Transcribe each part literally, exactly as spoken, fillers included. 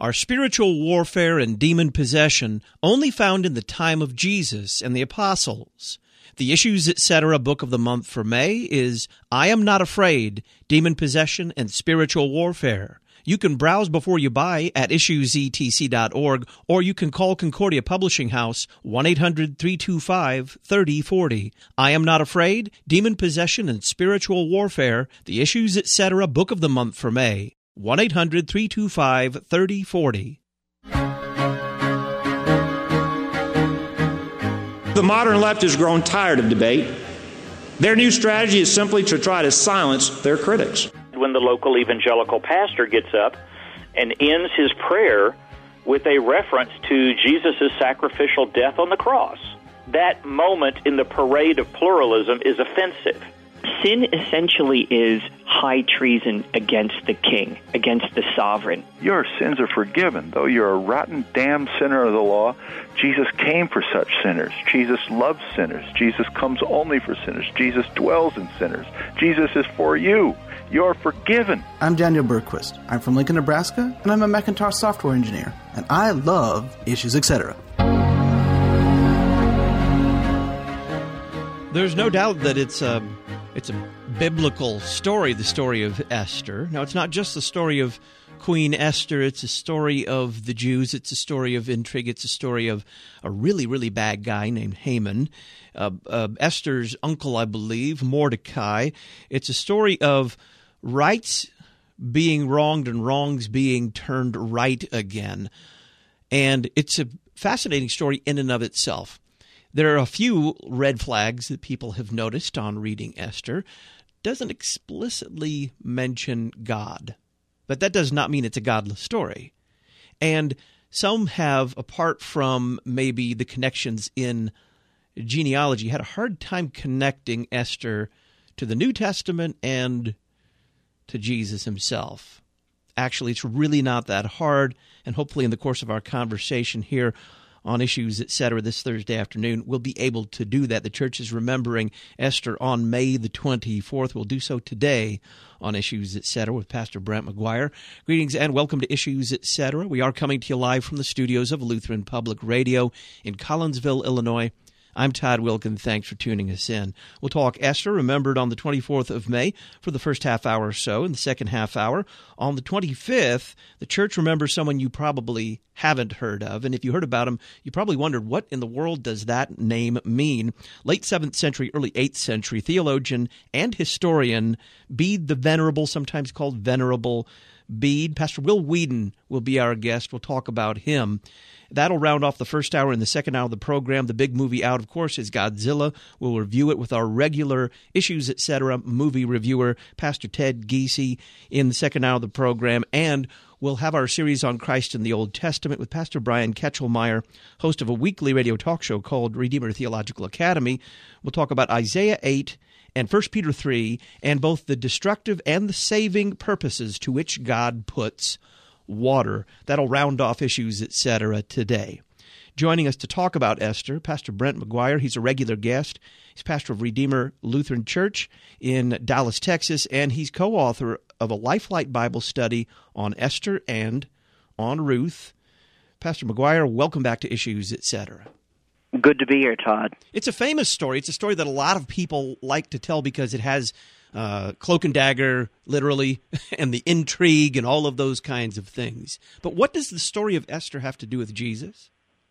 are spiritual warfare and demon possession only found in the time of Jesus and the apostles. The Issues, et cetera book of the month for May is I Am Not Afraid, Demon Possession and Spiritual Warfare. You can browse before you buy at issues e t c dot org, or you can call Concordia Publishing House one eight hundred three two five three oh four oh. I Am Not Afraid, Demon Possession and Spiritual Warfare, The Issues, et cetera book of the month for May, one eight hundred three two five three oh four oh. The modern left has grown tired of debate. Their new strategy is simply to try to silence their critics. When the local evangelical pastor gets up and ends his prayer with a reference to Jesus' sacrificial death on the cross, that moment in the parade of pluralism is offensive. Sin essentially is high treason against the king, against the sovereign. Your sins are forgiven. Though you're a rotten, damned sinner of the law, Jesus came for such sinners. Jesus loves sinners. Jesus comes only for sinners. Jesus dwells in sinners. Jesus is for you. You're forgiven. I'm Daniel Bergquist. I'm from Lincoln, Nebraska, and I'm a Macintosh software engineer. And I love Issues, et cetera. There's no doubt that it's a, it's a biblical story, the story of Esther. Now, it's not just the story of Queen Esther. It's a story of the Jews. It's a story of intrigue. It's a story of a really, really bad guy named Haman. Uh, uh, Esther's uncle, I believe, Mordecai. It's a story of rights being wronged and wrongs being turned right again. And it's a fascinating story in and of itself. There are a few red flags that people have noticed on reading Esther. It doesn't explicitly mention God, but that does not mean it's a godless story. And some have, apart from maybe the connections in genealogy, had a hard time connecting Esther to the New Testament and to Jesus himself. Actually, it's really not that hard, and hopefully in the course of our conversation here on Issues, et cetera, this Thursday afternoon, we'll be able to do that. The church is remembering Esther on May the twenty-fourth. We'll do so today on Issues, et cetera, with Pastor Brent McGuire. Greetings and welcome to Issues, et cetera. We are coming to you live from the studios of Lutheran Public Radio in Collinsville, Illinois. I'm Todd Wilkin. Thanks for tuning us in. We'll talk Esther, remembered on the twenty-fourth of May for the first half hour or so. In the second half hour, on the twenty-fifth, the church remembers someone you probably haven't heard of. And if you heard about him, you probably wondered, what in the world does that name mean? Late seventh century, early eighth century theologian and historian Bede the Venerable, sometimes called Venerable Bede. Pastor Will Whedon will be our guest. We'll talk about him. That'll round off the first hour. In the second hour of the program, the big movie out, of course, is Godzilla. We'll review it with our regular Issues, et cetera movie reviewer, Pastor Ted Giese, in the second hour of the program. And we'll have our series on Christ in the Old Testament with Pastor Brian Ketchelmeyer, host of a weekly radio talk show called Redeemer Theological Academy. We'll talk about Isaiah eight and First Peter three, and both the destructive and the saving purposes to which God puts water. That'll round off Issues, et cetera today. Joining us to talk about Esther, Pastor Brent McGuire. He's a regular guest. He's pastor of Redeemer Lutheran Church in Dallas, Texas, and he's co-author of a Lifelight Bible study on Esther and on Ruth. Pastor McGuire, welcome back to Issues, et cetera. Good to be here, Todd. It's a famous story. It's a story that a lot of people like to tell because it has uh, cloak and dagger, literally, and the intrigue and all of those kinds of things. But what does the story of Esther have to do with Jesus?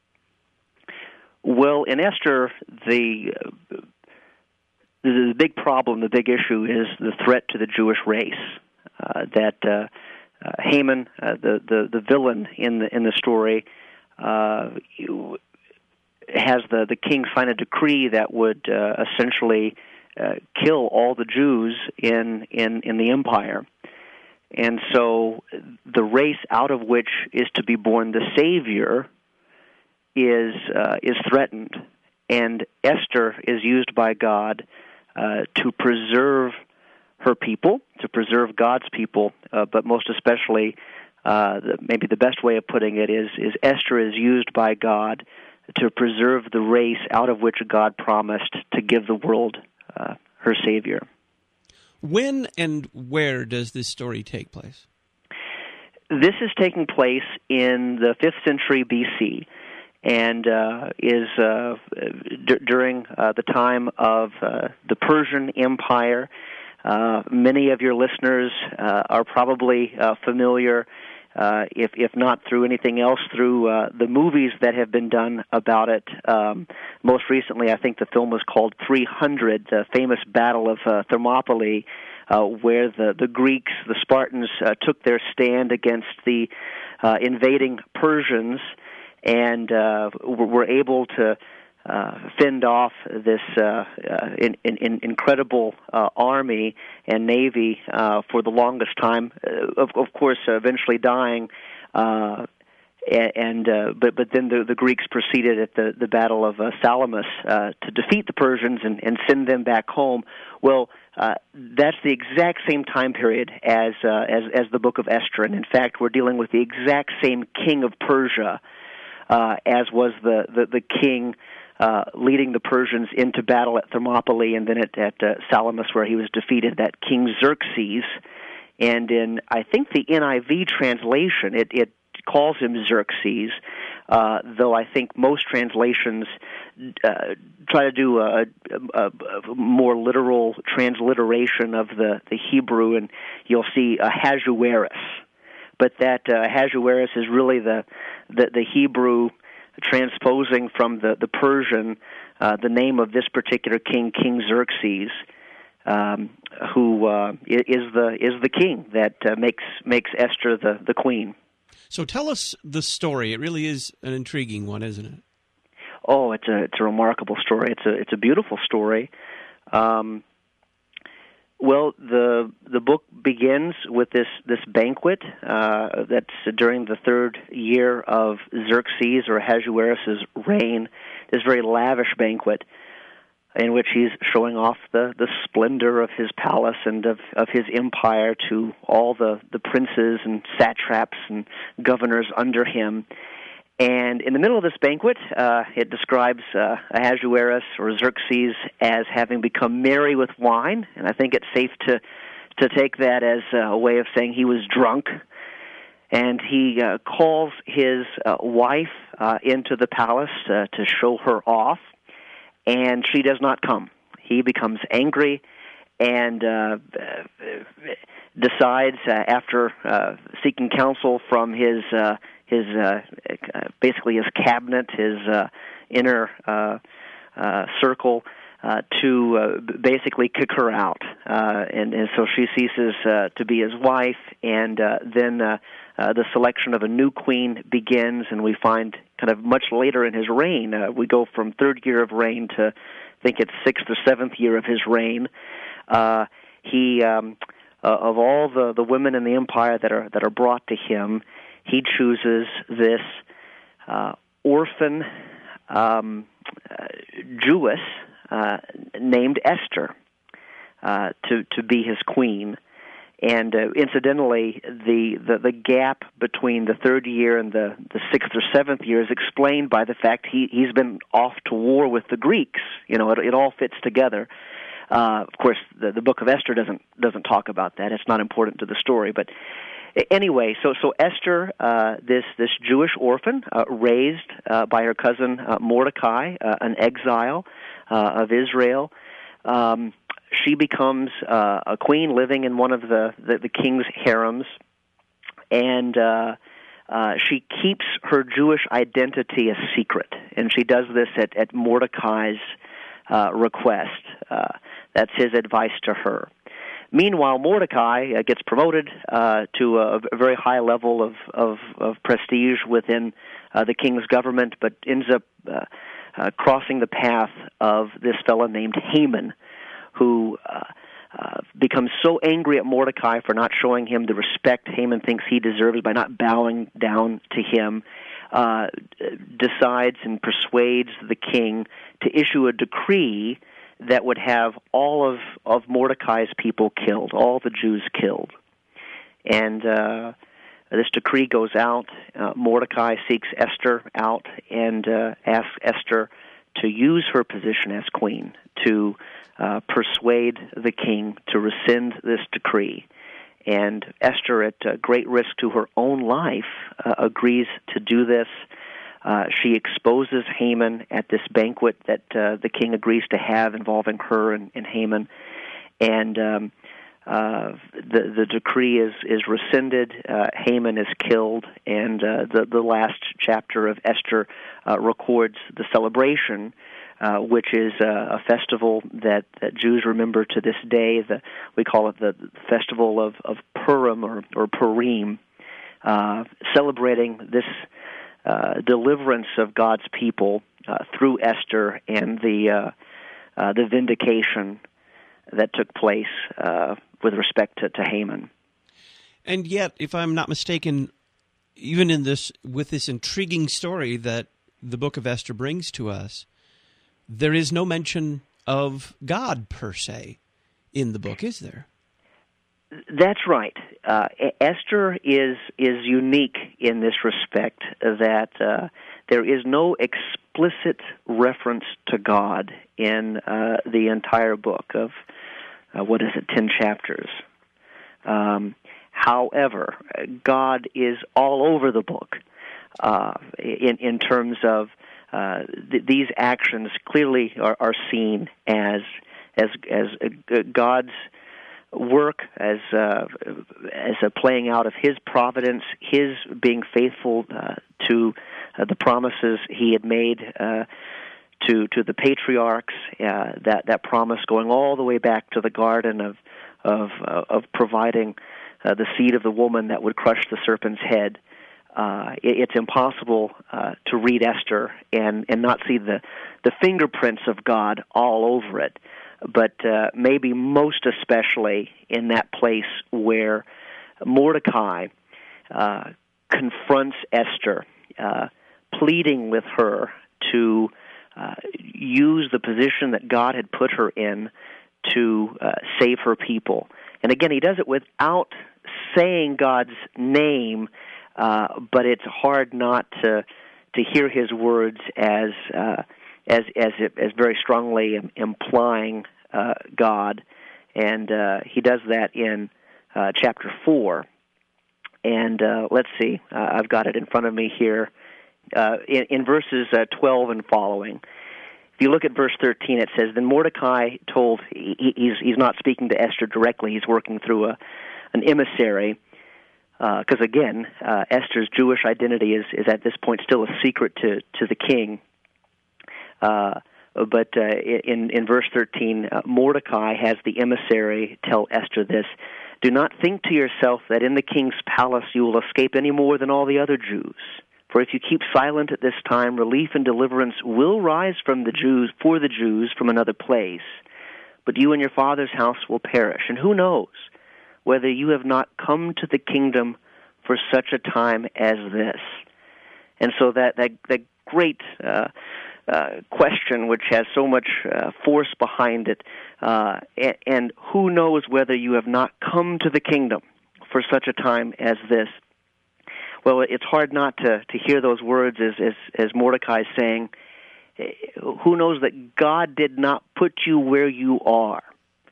Well, in Esther, the, uh, the big problem, the big issue is the threat to the Jewish race. Uh, that uh, uh, Haman, uh, the, the the villain in the in the story, uh, has the the king sign a decree that would uh, essentially uh, kill all the Jews in, in in the empire, and so the race out of which is to be born the Savior is uh, is threatened, and Esther is used by God uh, to preserve her people, to preserve God's people, uh, but most especially, uh, the, maybe the best way of putting it is, is Esther is used by God to preserve the race out of which God promised to give the world uh, her Savior. When and where does this story take place? this is taking place in the fifth century B C, and uh, is uh, d- during uh, the time of uh, the Persian Empire. Uh, many of your listeners uh, are probably uh, familiar, uh, if if not through anything else, through uh, the movies that have been done about it. Um, most recently, I think the film was called three hundred, the famous Battle of uh, Thermopylae, uh, where the, the Greeks, the Spartans, uh, took their stand against the uh, invading Persians, and uh, were able to uh, fend off this uh, uh, in, in, incredible uh, army and navy uh, for the longest time. Uh, of, of course, uh, eventually dying. Uh, and uh, but but then the, the Greeks proceeded at the, the Battle of uh, Salamis uh, to defeat the Persians and, and send them back home. Well, uh, that's the exact same time period as uh, as as the Book of Esther, and in fact, we're dealing with the exact same king of Persia. Uh, as was the, the, the king uh, leading the Persians into battle at Thermopylae and then at, at uh, Salamis, where he was defeated, that King Xerxes. And in, I think, the N I V translation, it, it calls him Xerxes, uh, though I think most translations uh, try to do a, a, a more literal transliteration of the, the Hebrew, and you'll see Ahasuerus. But that uh, Ahasuerus is really the, the the Hebrew transposing from the the Persian uh, the name of this particular king, King Xerxes, um, who uh, is the is the king that uh, makes makes Esther the, the queen. So tell us the story. It really is an intriguing one, isn't it? Oh, it's a it's a remarkable story. It's a it's a beautiful story. Um, Well, the the book begins with this this banquet uh, that's during the third year of Xerxes or Ahasuerus' reign. This very lavish banquet in which he's showing off the, the splendor of his palace and of, of his empire to all the, the princes and satraps and governors under him. And in the middle of this banquet, uh, it describes uh, Ahasuerus or Xerxes as having become merry with wine, and I think it's safe to to take that as a way of saying he was drunk. And he uh, calls his uh, wife uh, into the palace uh, to show her off, and she does not come. He becomes angry and uh, decides, uh, after uh, seeking counsel from his uh, his uh, basically his cabinet, his uh, inner uh, uh, circle, uh, to uh, basically kick her out, uh, and, and so she ceases uh, to be his wife, and uh, then uh, uh, the selection of a new queen begins, and we find kind of much later in his reign, uh, we go from third year of reign to I think it's sixth or seventh year of his reign. Uh, he um, uh, of all the, the women in the empire that are that are brought to him, he chooses this uh, orphan um, uh, Jewess uh, named Esther uh, to to be his queen. And uh, incidentally, the, the, the gap between the third year and the, the sixth or seventh year is explained by the fact he, he's been off to war with the Greeks. You know, it, it all fits together. Uh, of course, the, the Book of Esther doesn't doesn't talk about that. It's not important to the story. But anyway, so so Esther, uh, this this Jewish orphan, uh, raised uh, by her cousin uh, Mordecai, uh, an exile uh, of Israel. Um, She becomes uh, a queen living in one of the, the, the king's harems, and uh, uh, she keeps her Jewish identity a secret, and she does this at, at Mordecai's uh, request. Uh, that's his advice to her. Meanwhile, Mordecai uh, gets promoted uh, to a, a very high level of, of, of prestige within uh, the king's government, but ends up uh, uh, crossing the path of this fellow named Haman, who uh, uh, becomes so angry at Mordecai for not showing him the respect Haman thinks he deserves by not bowing down to him, uh, decides and persuades the king to issue a decree that would have all of, of Mordecai's people killed, all the Jews killed. And uh, this decree goes out. Uh, Mordecai seeks Esther out and uh, asks Esther to use her position as queen to Uh, persuade the king to rescind this decree. And Esther, at uh, great risk to her own life, uh, agrees to do this. Uh, she exposes Haman at this banquet that uh, the king agrees to have involving her and, and Haman. And um, uh, the, the decree is, is rescinded. Uh, Haman is killed. And uh, the, the last chapter of Esther uh, records the celebration, Uh, which is uh, a festival that, that Jews remember to this day. The, we call it the Festival of, of Purim or, or Purim, uh, celebrating this uh, deliverance of God's people uh, through Esther and the uh, uh, the vindication that took place uh, with respect to, to Haman. And yet, if I'm not mistaken, even in this with this intriguing story that the book of Esther brings to us, there is no mention of God, per se, in the book, is there? That's right. Uh, Esther is is unique in this respect that uh, there is no explicit reference to God in uh, the entire book of, uh, what is it, ten chapters. Um, however, God is all over the book uh, in, in terms of Uh, th- these actions clearly are, are seen as as as uh, God's work, as uh, as a playing out of His providence, His being faithful uh, to uh, the promises He had made uh, to to the patriarchs. Uh, that that promise going all the way back to the garden of of uh, of providing uh, the seed of the woman that would crush the serpent's head. Uh, it, it's impossible uh, to read Esther and, and not see the, the fingerprints of God all over it, but uh, maybe most especially in that place where Mordecai uh, confronts Esther, uh, pleading with her to uh, use the position that God had put her in to uh, save her people. And again, he does it without saying God's name, Uh, but it's hard not to to hear his words as uh, as as as very strongly implying uh, God, and uh, he does that in uh, chapter four. And uh, let's see, uh, I've got it in front of me here uh, in, in verses uh, twelve and following. If you look at verse thirteen, it says, "Then Mordecai told," he, he's he's not speaking to Esther directly; he's working through a an emissary. Because, uh, again, uh, Esther's Jewish identity is, is at this point still a secret to, to the king. Uh, but uh, in, in verse thirteen, uh, Mordecai has the emissary tell Esther this: "Do not think to yourself that in the king's palace you will escape any more than all the other Jews. For if you keep silent at this time, relief and deliverance will rise from the Jews for the Jews from another place. But you and your father's house will perish. And who knows whether you have not come to the kingdom for such a time as this." And so that that, that great uh, uh, question, which has so much uh, force behind it, uh, and, and who knows whether you have not come to the kingdom for such a time as this. Well, it's hard not to, to hear those words as, as, as Mordecai is saying, who knows that God did not put you where you are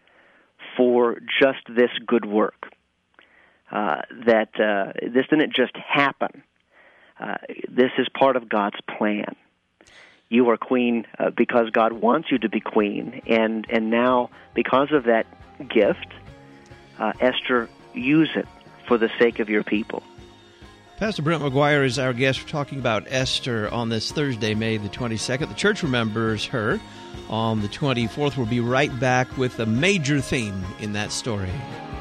for just this good work, uh, that uh, this didn't just happen. Uh, this is part of God's plan. You are queen uh, because God wants you to be queen, and, and now, because of that gift, uh, Esther, use it for the sake of your people. Pastor Brent McGuire is our guest. We're talking about Esther on this Thursday, May the twenty-second. The church remembers her on the twenty-fourth. We'll be right back with a major theme in that story.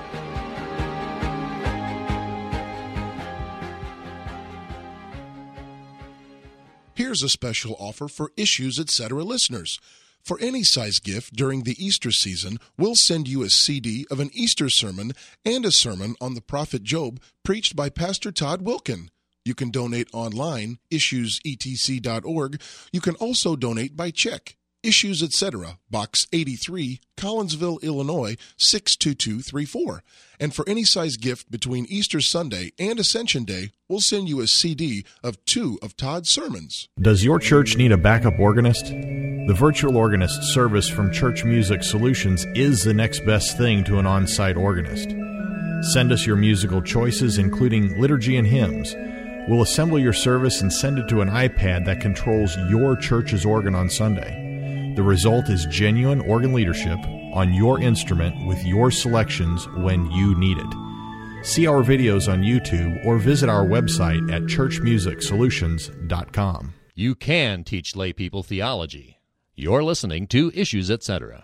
Here's a special offer for Issues Etc. listeners. For any size gift during the Easter season, we'll send you a C D of an Easter sermon and a sermon on the prophet Job preached by Pastor Todd Wilkin. You can donate online, issues e t c dot org. You can also donate by check. Issues Etc., Box eighty-three, Collinsville, Illinois, six two two three four. And for any size gift between Easter Sunday and Ascension Day, we'll send you a C D of two of Todd's sermons. Does your church need a backup organist? The virtual organist service from Church Music Solutions is the next best thing to an on-site organist. Send us your musical choices, including liturgy and hymns. We'll assemble your service and send it to an iPad that controls your church's organ on Sunday. The result is genuine organ leadership on your instrument with your selections when you need it. See our videos on YouTube or visit our website at church music solutions dot com. You can teach lay people theology. You're listening to Issues, et cetera.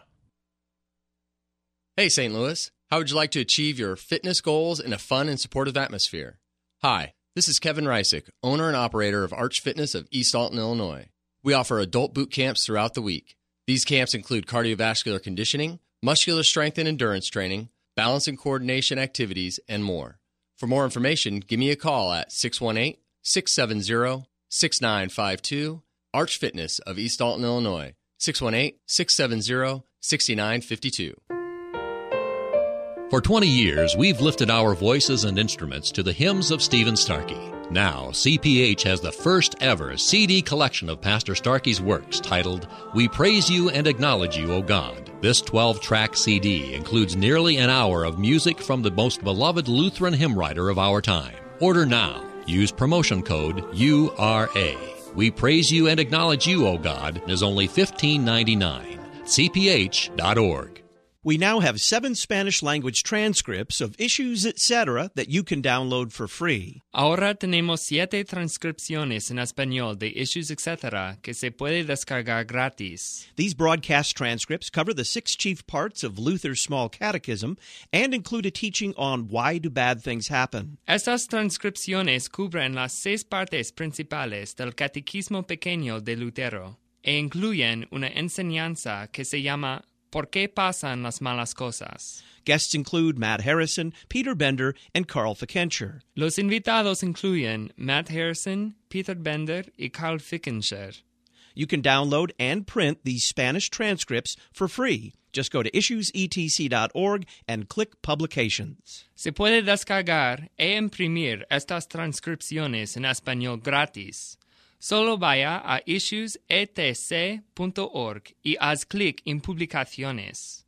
Hey, Saint Louis. How would you like to achieve your fitness goals in a fun and supportive atmosphere? Hi, this is Kevin Reisick, owner and operator of Arch Fitness of East Alton, Illinois. We offer adult boot camps throughout the week. These camps include cardiovascular conditioning, muscular strength and endurance training, balance and coordination activities, and more. For more information, give me a call at six one eight, six seven zero, six nine five two, Arch Fitness of East Alton, Illinois, six one eight, six seven zero, six nine five two. For twenty years, we've lifted our voices and instruments to the hymns of Stephen Starkey. Now, C P H has the first ever C D collection of Pastor Starkey's works titled, We Praise You and Acknowledge You, O God. This twelve-track C D includes nearly an hour of music from the most beloved Lutheran hymn writer of our time. Order now. Use promotion code U R A. We Praise You and Acknowledge You, O God is only fifteen ninety-nine. C P H dot org. We now have seven Spanish-language transcripts of Issues, et cetera that you can download for free. Ahora tenemos siete transcripciones en español de Issues, et cetera que se puede descargar gratis. These broadcast transcripts cover the six chief parts of Luther's Small Catechism and include a teaching on why do bad things happen. Estas transcripciones cubren las seis partes principales del Catecismo Pequeño de Lutero e incluyen una enseñanza que se llama ¿Por qué pasan las malas cosas? Guests include Matt Harrison, Peter Bender, and Carl Fickenshire. Los invitados incluyen Matt Harrison, Peter Bender, y Carl Fickenshire. You can download and print these Spanish transcripts for free. Just go to issues e t c dot org and click Publications. Se puede descargar e imprimir estas transcripciones en español gratis. Solo vaya a issues e t c punto org y haz clic en Publicaciones.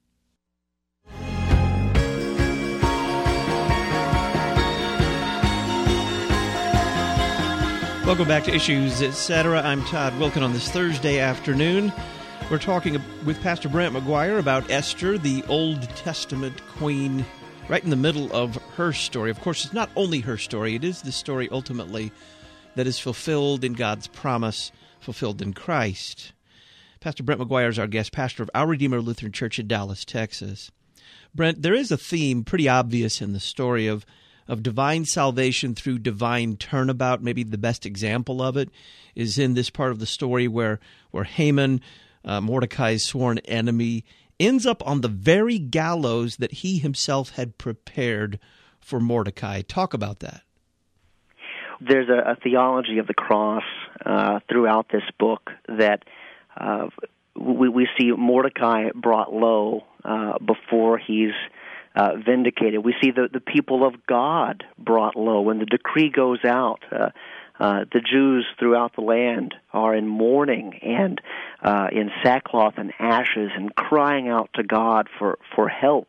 Welcome back to Issues, et cetera. I'm Todd Wilkin on this Thursday afternoon. We're talking with Pastor Brent McGuire about Esther, the Old Testament queen, right in the middle of her story. Of course, it's not only her story. It is the story ultimately that is fulfilled in God's promise, fulfilled in Christ. Pastor Brent McGuire is our guest, pastor of Our Redeemer Lutheran Church in Dallas, Texas. Brent, there is a theme pretty obvious in the story of, of divine salvation through divine turnabout. Maybe the best example of it is in this part of the story where, where Haman, uh, Mordecai's sworn enemy, ends up on the very gallows that he himself had prepared for Mordecai. Talk about that. There's a, a theology of the cross uh, throughout this book that uh, we, we see Mordecai brought low uh, before he's uh, vindicated. We see the, the people of God brought low. When the decree goes out, uh, uh, the Jews throughout the land are in mourning and uh, in sackcloth and ashes and crying out to God for, for help.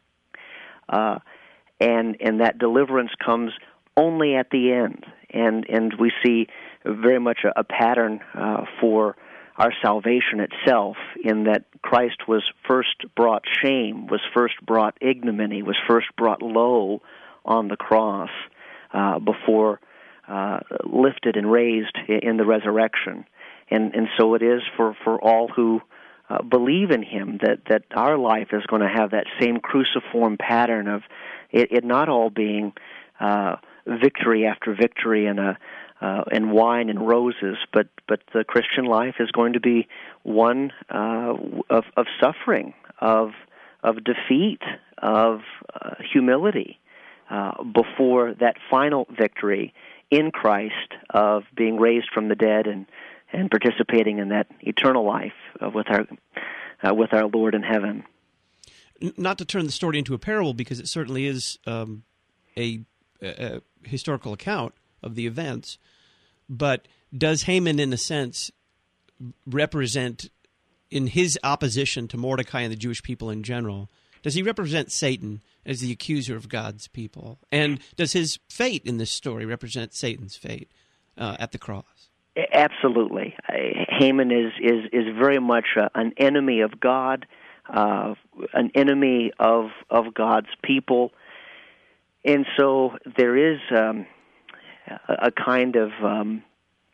Uh, and, and that deliverance comes only at the end, and and we see very much a, a pattern uh, for our salvation itself, in that Christ was first brought shame, was first brought ignominy, was first brought low on the cross uh, before uh, lifted and raised in the resurrection, and and so it is for, for all who uh, believe in Him, that that our life is going to have that same cruciform pattern of it, it not all being Uh, victory after victory and a uh, and wine and roses, but but the Christian life is going to be one uh, of of suffering, of of defeat, of uh, humility uh, before that final victory in Christ of being raised from the dead and and participating in that eternal life uh, with our uh, with our Lord in heaven. Not to turn the story into a parable, because it certainly is um, a A historical account of the events, but does Haman, in a sense, represent, in his opposition to Mordecai and the Jewish people in general, Does he represent Satan as the accuser of God's people? And does his fate in this story represent Satan's fate uh, at the cross? Absolutely. Haman is, is, is very much a, an enemy of God, uh, an enemy of, of God's people. And so there is um, a, a kind of um,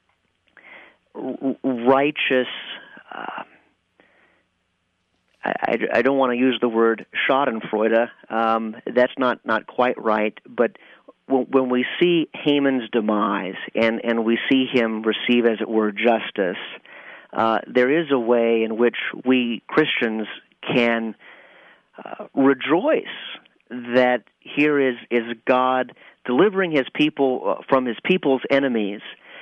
righteous... Uh, I, I don't want to use the word Schadenfreude. Um, that's not, not quite right. But when, when we see Haman's demise and, and we see him receive, as it were, justice, uh, there is a way in which we Christians can uh, rejoice that here is, is God delivering his people uh, from his people's enemies.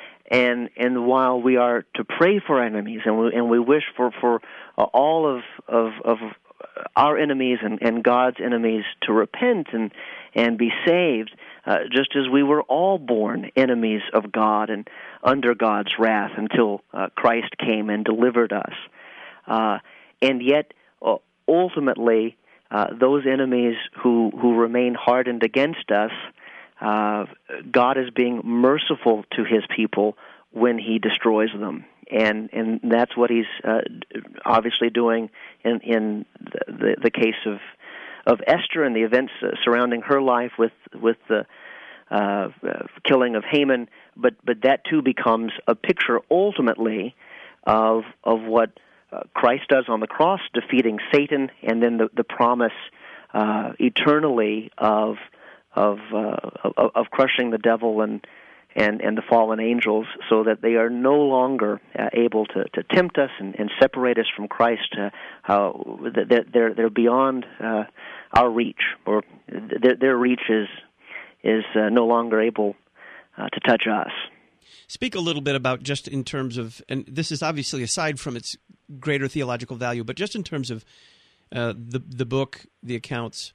And and while we are to pray for enemies, and we and we wish for for uh, all of, of of our enemies and, and God's enemies to repent and and be saved, uh, just as we were all born enemies of God and under God's wrath until uh, Christ came and delivered us, uh, and yet uh, ultimately uh, those enemies who who remain hardened against us. Uh, God is being merciful to his people when he destroys them. And and that's what he's uh, obviously doing in, in the, the case of of Esther and the events uh, surrounding her life with with the uh, killing of Haman. But but that too becomes a picture ultimately of of what uh, Christ does on the cross, defeating Satan, and then the, the promise uh, eternally of Of, uh, of of crushing the devil and, and, and the fallen angels, so that they are no longer uh, able to, to tempt us and, and separate us from Christ. Uh, how they're they're, they're beyond uh, our reach, or their, their reach is is uh, no longer able uh, to touch us. Speak a little bit about, just in terms of, and this is obviously aside from its greater theological value, but just in terms of uh, the the book, the accounts,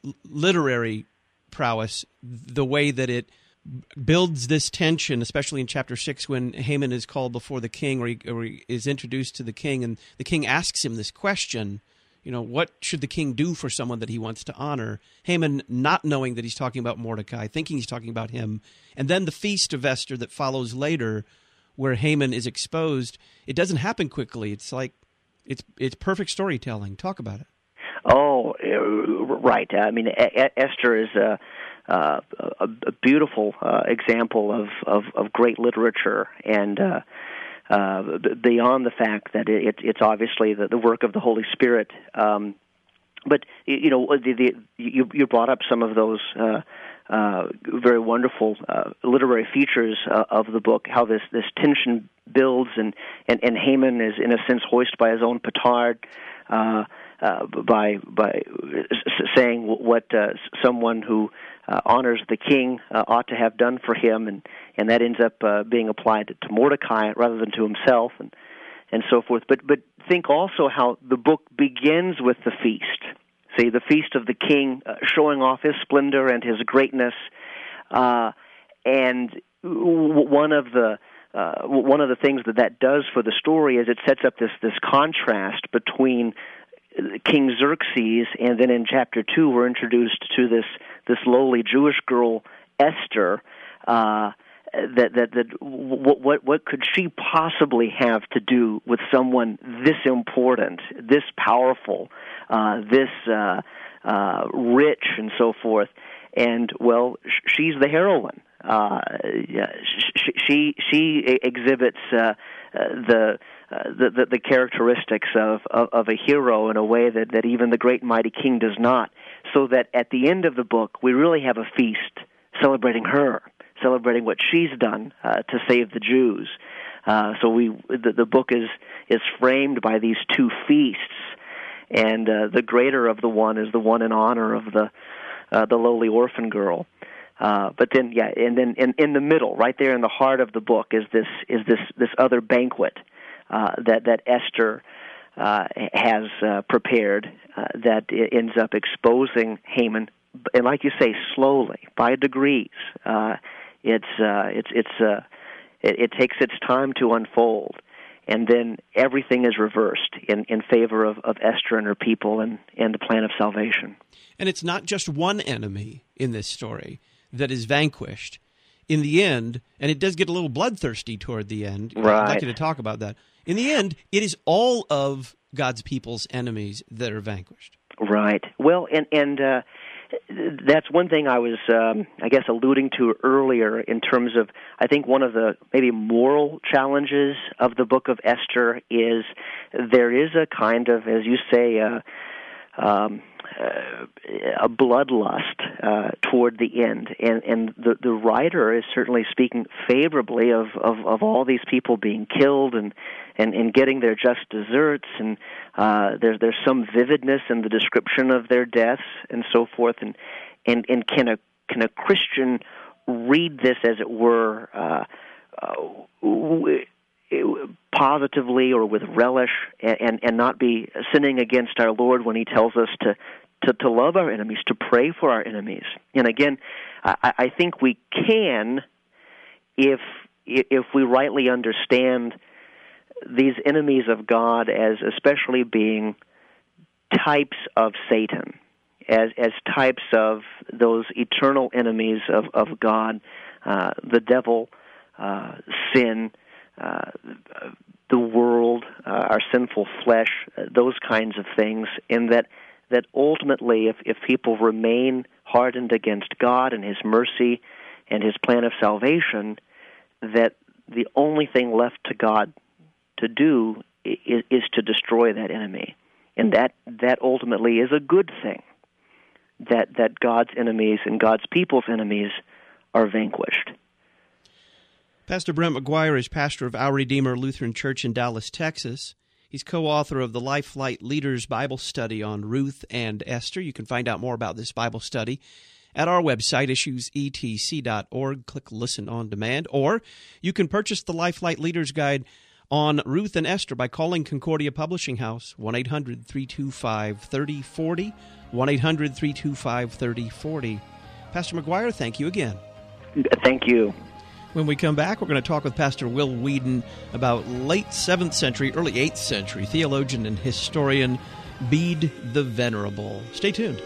literary prowess, the way that it builds this tension, especially in chapter six when Haman is called before the king, or he, or he is introduced to the king, and the king asks him this question, you know, what should the king do for someone that he wants to honor? Haman not knowing that he's talking about Mordecai, thinking he's talking about him, and then the feast of Esther that follows later, where Haman is exposed. It doesn't happen quickly. It's like, it's it's perfect storytelling. Talk about it. Oh, right. I mean, Esther is a, a, a beautiful uh, example of, of, of great literature, and uh, uh, beyond the fact that it, it's obviously the, the work of the Holy Spirit. Um, but you know, the, the, you, you brought up some of those uh, uh, very wonderful uh, literary features uh, of the book. How this, this tension builds, and, and, and Haman is in a sense hoisted by his own petard. Uh, Uh, by by saying what uh, someone who uh, honors the king uh, ought to have done for him, and, and that ends up uh, being applied to Mordecai rather than to himself, and and so forth. But but think also how the book begins with the feast. See, the feast of the king, uh, showing off his splendor and his greatness, uh, and one of the uh, one of the things that that does for the story is it sets up this this contrast between King Xerxes, and then in chapter two we're introduced to this this lowly Jewish girl Esther. Uh, that that that what what what could she possibly have to do with someone this important, this powerful, uh, this uh, uh, rich, and so forth? And well, sh- she's the heroine. Uh, she, she she exhibits uh, uh, the, uh, the the the characteristics of, of of a hero in a way that, that even the great and mighty king does not. So that at the end of the book, we really have a feast celebrating her, celebrating what she's done uh, to save the Jews. Uh, so we the, the book is is framed by these two feasts, and uh, the greater of the one is the one in honor of the uh, the lowly orphan girl. Uh, but then, yeah, and then in, in the middle, right there in the heart of the book, is this is this this other banquet uh, that that Esther uh, has uh, prepared uh, that ends up exposing Haman, and like you say, slowly, by degrees. Uh, it's uh, it's it's uh, it, it takes its time to unfold, and then everything is reversed in, in favor of, of Esther and her people and, and the plan of salvation. And it's not just one enemy in this story that is vanquished. In the end, and it does get a little bloodthirsty toward the end. Right. I'd like you to talk about that. In the end, it is all of God's people's enemies that are vanquished. Right. Well, and and uh, that's one thing I was, um, I guess, alluding to earlier in terms of, I think one of the maybe moral challenges of the book of Esther is there is a kind of, as you say, uh, um, uh, a bloodlust uh, toward the end, and and the the writer is certainly speaking favorably of, of, of all these people being killed and, and, and getting their just deserts, and uh, there's there's some vividness in the description of their deaths and so forth, and and, and can a can a Christian read this as it were uh, uh, positively or with relish, and, and not be sinning against our Lord when He tells us to, to, to love our enemies, to pray for our enemies. And again, I, I think we can if if we rightly understand these enemies of God as especially being types of Satan, as as types of those eternal enemies of, of God, uh, the devil, uh, sin, Uh, the world, uh, our sinful flesh, uh, those kinds of things, and that that ultimately, if, if people remain hardened against God and His mercy and His plan of salvation, that the only thing left to God to do is, is to destroy that enemy, and that that ultimately is a good thing. That that God's enemies and God's people's enemies are vanquished. Pastor Brent McGuire is pastor of Our Redeemer Lutheran Church in Dallas, Texas. He's co-author of the Lifelight Leaders Bible Study on Ruth and Esther. You can find out more about this Bible study at our website, issues e t c dot org. Click Listen on Demand. Or you can purchase the Lifelight Leaders Guide on Ruth and Esther by calling Concordia Publishing House, one eight hundred three two five three oh four oh, one eight hundred three two five three oh four oh. Pastor McGuire, thank you again. Thank you. When we come back, we're going to talk with Pastor Will Whedon about late seventh century, early eighth century theologian and historian Bede the Venerable. Stay tuned.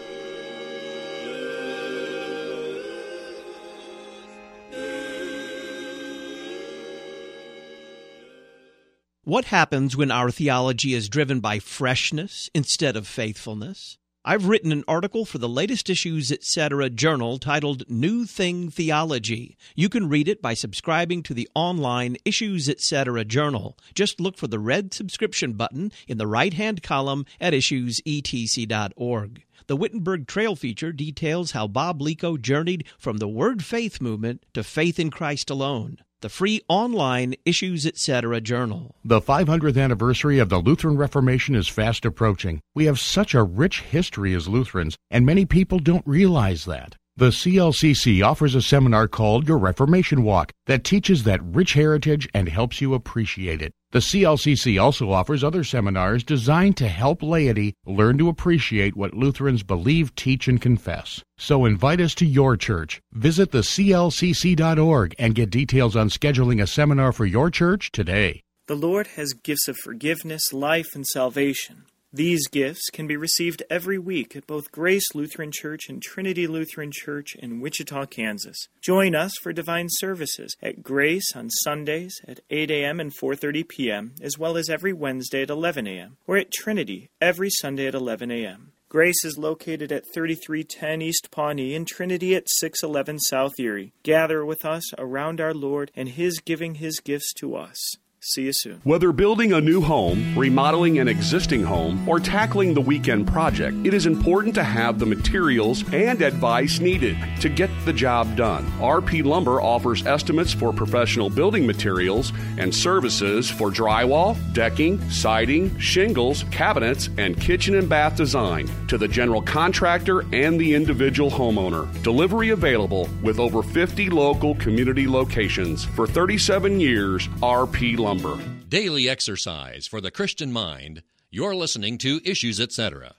What happens when our theology is driven by freshness instead of faithfulness? I've written an article for the latest Issues Etc. journal titled New Thing Theology. You can read it by subscribing to the online Issues Etc. journal. Just look for the red subscription button in the right-hand column at issues e t c dot org. The Wittenberg Trail feature details how Bob Lico journeyed from the Word Faith movement to faith in Christ alone. The free online Issues Etc. journal. The five hundredth anniversary of the Lutheran Reformation is fast approaching. We have such a rich history as Lutherans, and many people don't realize that. The C L C C offers a seminar called Your Reformation Walk that teaches that rich heritage and helps you appreciate it. The C L C C also offers other seminars designed to help laity learn to appreciate what Lutherans believe, teach, and confess. So invite us to your church. Visit the c l c c dot org and get details on scheduling a seminar for your church today. The Lord has gifts of forgiveness, life, and salvation. These gifts can be received every week at both Grace Lutheran Church and Trinity Lutheran Church in Wichita, Kansas. Join us for divine services at Grace on Sundays at eight a.m. and four thirty p.m., as well as every Wednesday at eleven a.m., or at Trinity every Sunday at eleven a.m. Grace is located at thirty-three ten East Pawnee and Trinity at six eleven South Erie. Gather with us around our Lord and His giving His gifts to us. See you soon. Whether building a new home, remodeling an existing home, or tackling the weekend project, it is important to have the materials and advice needed to get the job done. R P Lumber offers estimates for professional building materials and services for drywall, decking, siding, shingles, cabinets, and kitchen and bath design to the general contractor and the individual homeowner. Delivery available with over fifty local community locations. For thirty-seven years, R P Lumber. Daily exercise for the Christian mind. You're listening to Issues Etc.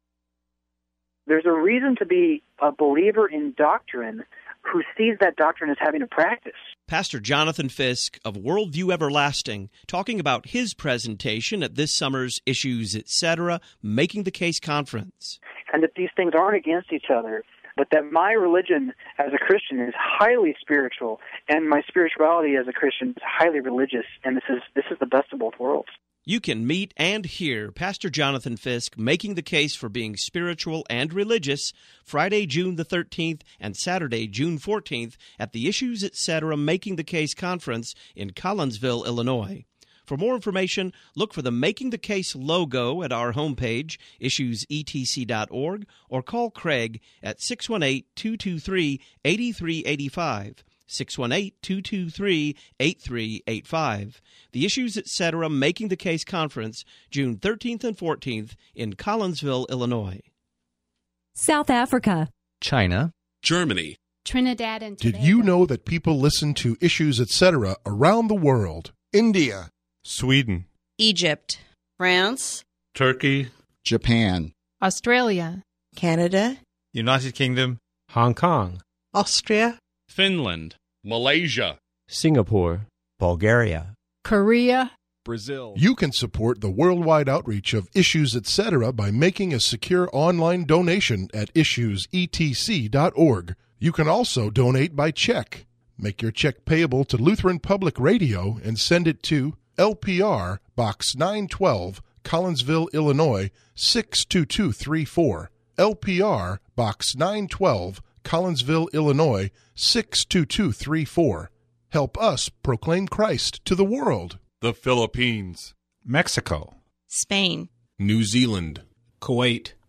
There's a reason to be a believer in doctrine who sees that doctrine as having a practice. Pastor Jonathan Fisk of Worldview Everlasting, talking about his presentation at this summer's Issues, et cetera, Making the Case Conference. And that these things aren't against each other, but that my religion as a Christian is highly spiritual, and my spirituality as a Christian is highly religious, and this is this is the best of both worlds. You can meet and hear Pastor Jonathan Fisk making the case for being spiritual and religious Friday, June the thirteenth and Saturday, June fourteenth at the Issues, et cetera. Making the Case Conference in Collinsville, Illinois. For more information, look for the Making the Case logo at our homepage, issues e t c dot org, or call Craig at six one eight, two two three, eight three eight five. six one eight, two two three, eight three eight five. The Issues, et cetera. Making the Case Conference, June thirteenth and fourteenth in Collinsville, Illinois. South Africa. China. Germany. Trinidad and Tobago. Did you know that people listen to Issues, et cetera. around the world? India. Sweden. Egypt. France. Turkey. Japan. Australia. Canada. United Kingdom. Hong Kong. Austria. Finland. Malaysia. Singapore. Bulgaria. Korea. Brazil. You can support the worldwide outreach of Issues, et cetera by making a secure online donation at issues e t c dot org. You can also donate by check. Make your check payable to Lutheran Public Radio and send it to L P R, Box nine twelve, Collinsville, Illinois, six two two three four. L P R, Box nine twelve, Collinsville, Illinois, six two two three four. Help us proclaim Christ to the world. The Philippines. Mexico. Spain. New Zealand. Kuwait.